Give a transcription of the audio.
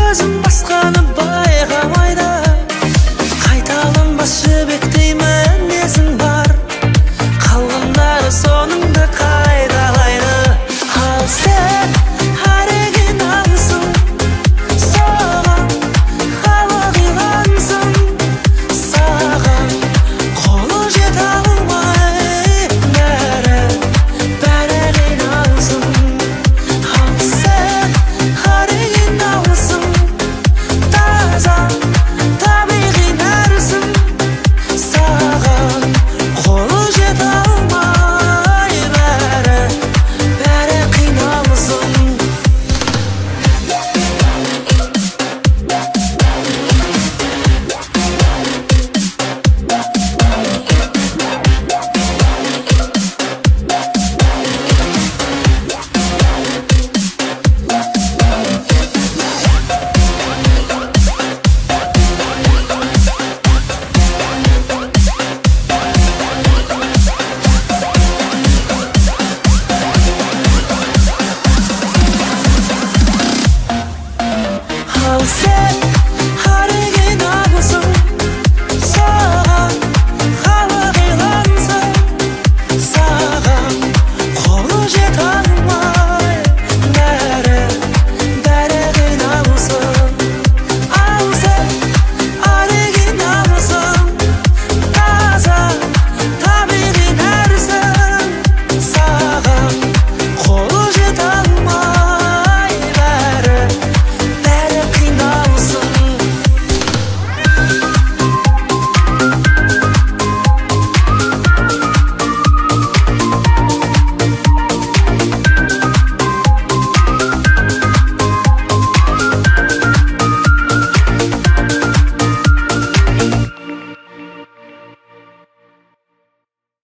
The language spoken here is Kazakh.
өзім басқаны байқамайды, қайталанбас жібектей мінезің бар, қалғандары соныңды қайталайды. Ал сен оригиналсың, саған хала қиғансың, саған қолы жете алмай бәрі қиналсың. Ал сен оригиналсың, таза табиғи нәрсің, саған қолы жете алмай бәрі қиналсың. Ал сен